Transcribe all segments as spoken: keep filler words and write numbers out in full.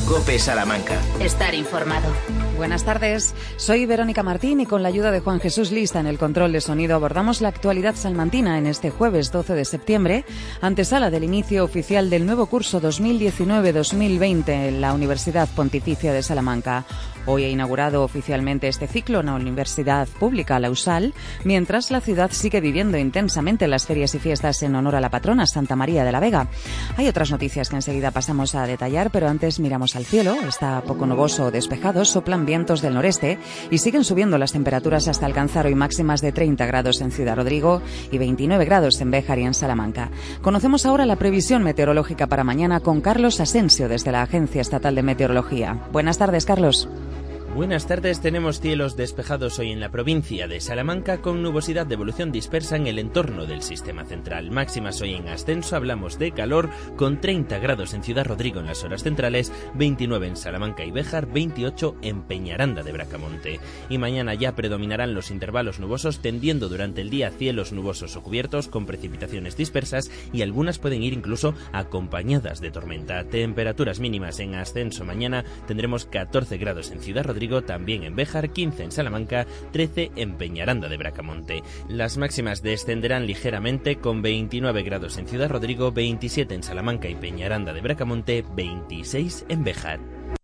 COPE Salamanca. Estar informado. Buenas tardes, soy Verónica Martín y con la ayuda de Juan Jesús Lista en el control de sonido abordamos la actualidad salmantina en este jueves doce de septiembre, antesala del inicio oficial del nuevo curso dos mil diecinueve dos mil veinte en la Universidad Pontificia de Salamanca. Hoy ha inaugurado oficialmente este ciclo en la Universidad Pública, la U S A L, mientras la ciudad sigue viviendo intensamente las ferias y fiestas en honor a la patrona Santa María de la Vega. Hay otras noticias que enseguida pasamos a detallar, pero antes miramos al cielo. Está poco nuboso o despejado, soplan vientos del noreste y siguen subiendo las temperaturas hasta alcanzar hoy máximas de treinta grados en Ciudad Rodrigo y veintinueve grados en Béjar y en Salamanca. Conocemos ahora la previsión meteorológica para mañana con Carlos Asensio desde la Agencia Estatal de Meteorología. Buenas tardes, Carlos. Buenas tardes, tenemos cielos despejados hoy en la provincia de Salamanca con nubosidad de evolución dispersa en el entorno del sistema central. Máximas hoy en ascenso, hablamos de calor con treinta grados en Ciudad Rodrigo en las horas centrales, veintinueve en Salamanca y Béjar, veintiocho en Peñaranda de Bracamonte. Y mañana ya predominarán los intervalos nubosos, tendiendo durante el día cielos nubosos o cubiertos con precipitaciones dispersas y algunas pueden ir incluso acompañadas de tormenta. Temperaturas mínimas en ascenso mañana tendremos catorce grados en Ciudad Rodrigo, también en Béjar, quince en Salamanca, trece en Peñaranda de Bracamonte. Las máximas descenderán ligeramente con veintinueve grados en Ciudad Rodrigo, veintisiete en Salamanca y Peñaranda de Bracamonte, veintiséis en Béjar.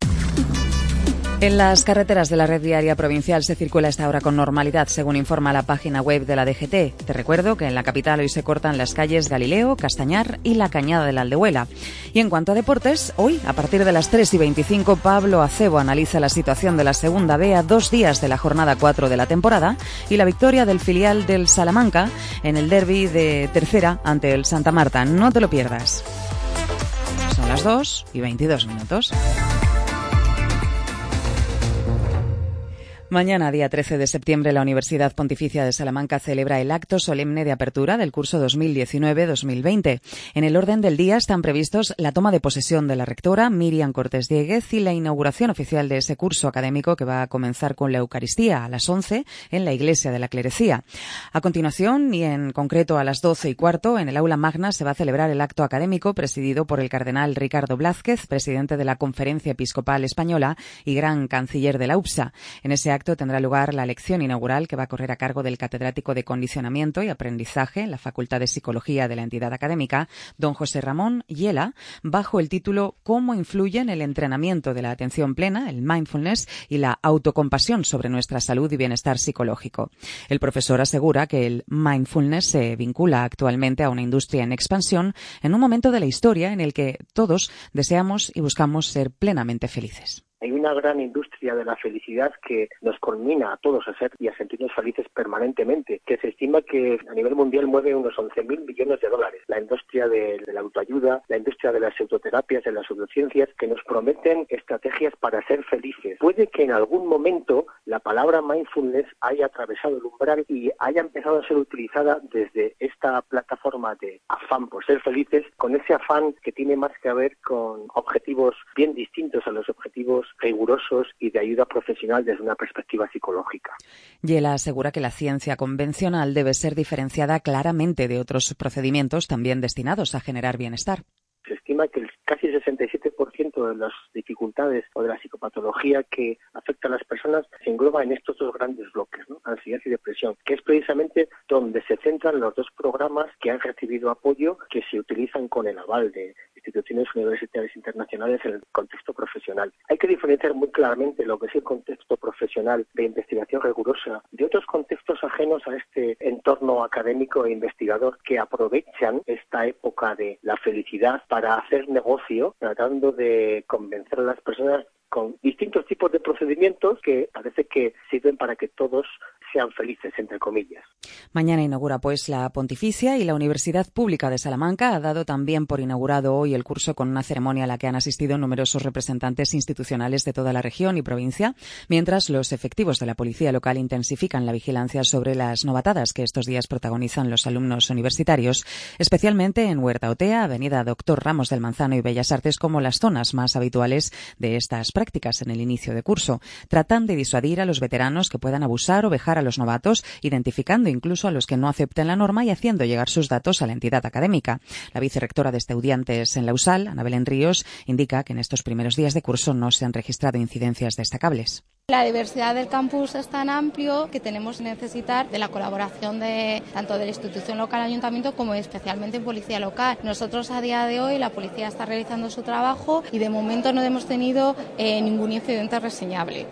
En las carreteras de la red viaria provincial se circula a esta hora con normalidad, según informa la página web de la D G T. Te recuerdo que en la capital hoy se cortan las calles Galileo, Castañar y la Cañada de la Aldehuela. Y en cuanto a deportes, hoy, a partir de las tres y veinticinco, Pablo Acebo analiza la situación de la segunda B a dos días de la jornada cuatro de la temporada y la victoria del filial del Salamanca en el derbi de tercera ante el Santa Marta. No te lo pierdas. Son las dos y veintidós minutos. Mañana, día trece de septiembre, la Universidad Pontificia de Salamanca celebra el acto solemne de apertura del curso dos mil diecinueve dos mil veinte. En el orden del día están previstos la toma de posesión de la rectora, Miriam Cortés Dieguez, y la inauguración oficial de ese curso académico que va a comenzar con la Eucaristía a las once en la Iglesia de la Clerecía. A continuación, y en concreto a las doce y cuarto, en el aula magna se va a celebrar el acto académico presidido por el cardenal Ricardo Blázquez, presidente de la Conferencia Episcopal Española y gran canciller de la U P S A. En ese acto tendrá lugar la lección inaugural que va a correr a cargo del catedrático de Condicionamiento y Aprendizaje en la Facultad de Psicología de la entidad académica, don José Ramón Yela, bajo el título «Cómo influyen el entrenamiento de la atención plena, el mindfulness y la autocompasión sobre nuestra salud y bienestar psicológico». El profesor asegura que el mindfulness se vincula actualmente a una industria en expansión en un momento de la historia en el que todos deseamos y buscamos ser plenamente felices. Hay una gran industria de la felicidad que nos culmina a todos a ser y a sentirnos felices permanentemente, que se estima que a nivel mundial mueve unos once mil millones de dólares. La industria de, de la autoayuda, la industria de las pseudoterapias, de las pseudociencias, que nos prometen estrategias para ser felices. Puede que en algún momento la palabra mindfulness haya atravesado el umbral y haya empezado a ser utilizada desde esta plataforma de afán por ser felices, con ese afán que tiene más que ver con objetivos bien distintos a los objetivos rigurosos y de ayuda profesional desde una perspectiva psicológica. Yela asegura que la ciencia convencional debe ser diferenciada claramente de otros procedimientos también destinados a generar bienestar. Se estima que el casi sesenta y siete por ciento de las dificultades o de la psicopatología que afecta a las personas se engloba en estos dos grandes bloques, ¿no? Ansiedad y depresión, que es precisamente donde se centran los dos programas que han recibido apoyo, que se utilizan con el aval de instituciones universitarias internacionales en el contexto profesional. Hay que diferenciar muy claramente lo que es el contexto profesional de investigación rigurosa de otros contextos ajenos a este entorno académico e investigador que aprovechan esta época de la felicidad para hacer negocio, tratando de convencer a las personas con distintos tipos de procedimientos que parece que sirven para que todos sean felices, entre comillas. Mañana inaugura pues la Pontificia y la Universidad Pública de Salamanca ha dado también por inaugurado hoy el curso con una ceremonia a la que han asistido numerosos representantes institucionales de toda la región y provincia, mientras los efectivos de la policía local intensifican la vigilancia sobre las novatadas que estos días protagonizan los alumnos universitarios, especialmente en Huerta Otea, Avenida Doctor Ramos del Manzano y Bellas Artes como las zonas más habituales de estas prácticas en el inicio de curso. Tratan de disuadir a los veteranos que puedan abusar o vejar a los novatos, identificando incluso a los que no acepten la norma y haciendo llegar sus datos a la entidad académica. La vicerrectora de Estudiantes en la U S A L, Ana Belén Ríos, indica que en estos primeros días de curso no se han registrado incidencias destacables. La diversidad del campus es tan amplio que tenemos que necesitar de la colaboración de tanto de la institución local, ayuntamiento, como especialmente policía local. Nosotros a día de hoy la policía está realizando su trabajo y de momento no hemos tenido eh, ningún incidente reseñable.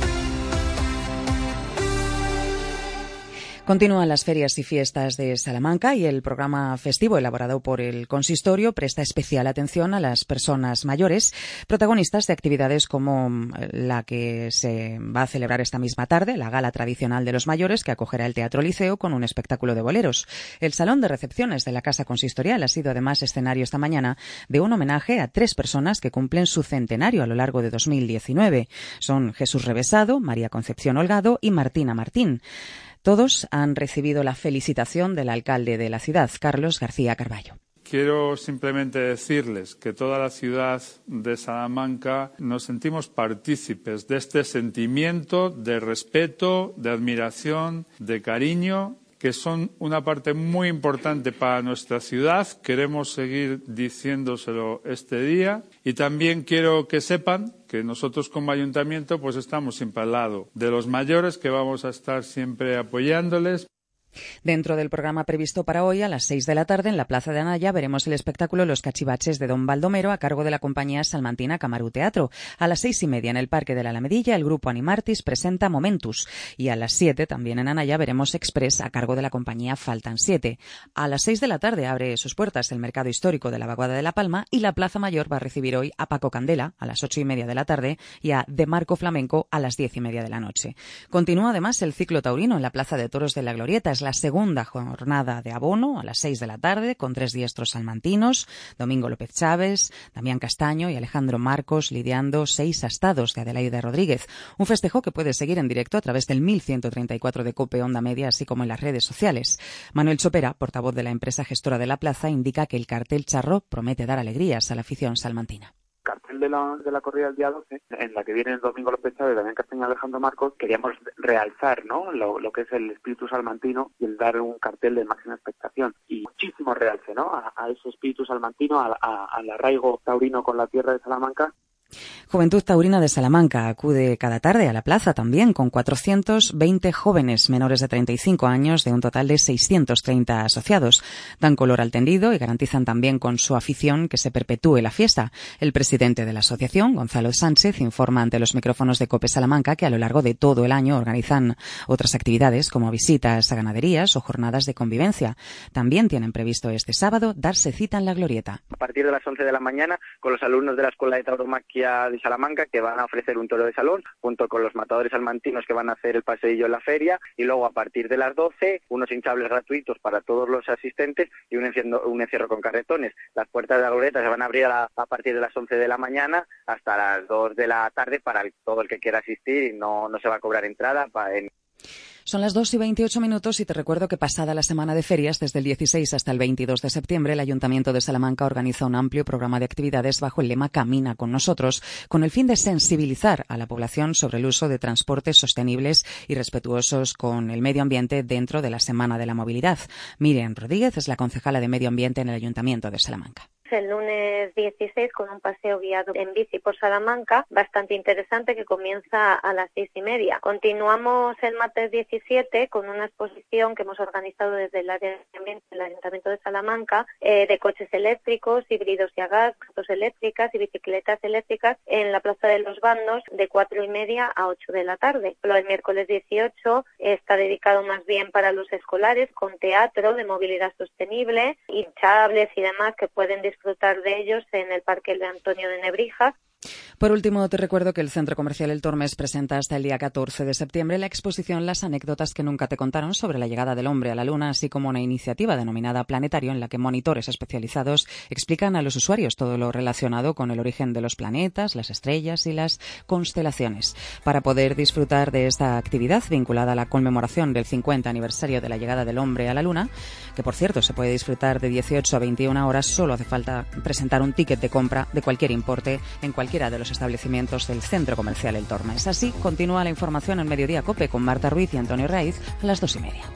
Continúan las ferias y fiestas de Salamanca y el programa festivo elaborado por el consistorio presta especial atención a las personas mayores, protagonistas de actividades como la que se va a celebrar esta misma tarde, la Gala Tradicional de los Mayores, que acogerá el Teatro Liceo con un espectáculo de boleros. El Salón de Recepciones de la Casa Consistorial ha sido además escenario esta mañana de un homenaje a tres personas que cumplen su centenario a lo largo de dos mil diecinueve. Son Jesús Revesado, María Concepción Holgado y Martina Martín. Todos han recibido la felicitación del alcalde de la ciudad, Carlos García Carballo. Quiero simplemente decirles que toda la ciudad de Salamanca nos sentimos partícipes de este sentimiento de respeto, de admiración, de cariño, que son una parte muy importante para nuestra ciudad. Queremos seguir diciéndoselo este día y también quiero que sepan que nosotros como ayuntamiento pues estamos siempre al lado de los mayores, que vamos a estar siempre apoyándoles. Dentro del programa previsto para hoy, a las seis de la tarde, en la Plaza de Anaya, veremos el espectáculo Los Cachivaches de Don Baldomero, a cargo de la compañía salmantina Camarú Teatro. A las seis y media, en el Parque de la Alamedilla, el grupo Animartis presenta Momentus. Y a las siete, también en Anaya, veremos Express, a cargo de la compañía Faltan Siete. A las seis de la tarde abre sus puertas el Mercado Histórico de la Vaguada de la Palma y la Plaza Mayor va a recibir hoy a Paco Candela, a las ocho y media de la tarde, y a De Marco Flamenco, a las diez y media de la noche. Continúa además el ciclo taurino en la Plaza de Toros de la Glorieta. Es la segunda jornada de abono a las seis de la tarde con tres diestros salmantinos, Domingo López Chávez, Damián Castaño y Alejandro Marcos lidiando seis astados de Adelaide Rodríguez. Un festejo que puedes seguir en directo a través del mil ciento treinta y cuatro de COPE Onda Media, así como en las redes sociales. Manuel Chopera, portavoz de la empresa gestora de la plaza, indica que el cartel charro promete dar alegrías a la afición salmantina. Cartel de la, de la corrida del día doce, en la que viene el Domingo López Chávez, Damián Castaño y Alejandro Marcos, queríamos realzar, ¿no?, lo, lo que es el espíritu salmantino y el dar un cartel de máxima expectación y muchísimo realce, ¿no?, a, a ese espíritu salmantino, a, a, al arraigo taurino con la tierra de Salamanca. Juventud Taurina de Salamanca acude cada tarde a la plaza también con cuatrocientos veinte jóvenes menores de treinta y cinco años de un total de seiscientos treinta asociados. Dan color al tendido y garantizan también con su afición que se perpetúe la fiesta. El presidente de la asociación, Gonzalo Sánchez, informa ante los micrófonos de COPE Salamanca que a lo largo de todo el año organizan otras actividades como visitas a ganaderías o jornadas de convivencia. También tienen previsto este sábado darse cita en la Glorieta. A partir de las once de la mañana con los alumnos de la Escuela de Tauromaquia de Salamanca, que van a ofrecer un toro de salón, junto con los matadores salmantinos que van a hacer el paseillo en la feria, y luego a partir de las doce, unos hinchables gratuitos para todos los asistentes y un encierro, un encierro con carretones. Las puertas de la glorieta se van a abrir a, la, a partir de las once de la mañana hasta las dos de la tarde para el, todo el que quiera asistir, y no, no se va a cobrar entrada. Para, en... Son las dos y veintiocho minutos y te recuerdo que pasada la semana de ferias, desde el dieciséis hasta el veintidós de septiembre, el Ayuntamiento de Salamanca organiza un amplio programa de actividades bajo el lema Camina con nosotros, con el fin de sensibilizar a la población sobre el uso de transportes sostenibles y respetuosos con el medio ambiente dentro de la Semana de la Movilidad. Miriam Rodríguez es la concejala de Medio Ambiente en el Ayuntamiento de Salamanca. El lunes dieciséis con un paseo guiado en bici por Salamanca, bastante interesante, que comienza a las seis y media. Continuamos el martes diecisiete con una exposición que hemos organizado desde el área de ambiente del Ayuntamiento de Salamanca, eh, de coches eléctricos, híbridos y a gas, motos eléctricas y bicicletas eléctricas en la Plaza de los Bandos de cuatro y media a ocho de la tarde. Lo del miércoles dieciocho está dedicado más bien para los escolares, con teatro de movilidad sostenible, hinchables y demás que pueden disfrutar disfrutar de ellos en el Parque de Antonio de Nebrija. Por último, te recuerdo que el Centro Comercial El Tormes presenta hasta el día catorce de septiembre la exposición Las anécdotas que nunca te contaron sobre la llegada del hombre a la Luna, así como una iniciativa denominada Planetario, en la que monitores especializados explican a los usuarios todo lo relacionado con el origen de los planetas, las estrellas y las constelaciones. Para poder disfrutar de esta actividad vinculada a la conmemoración del cincuenta aniversario de la llegada del hombre a la Luna, que por cierto se puede disfrutar de dieciocho a veintiuna horas, solo hace falta presentar un ticket de compra de cualquier importe en cualquier de los establecimientos del Centro Comercial El Tormes. Así continúa la información en Mediodía COPE con Marta Ruiz y Antonio Raiz a las dos y media.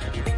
Salamanca.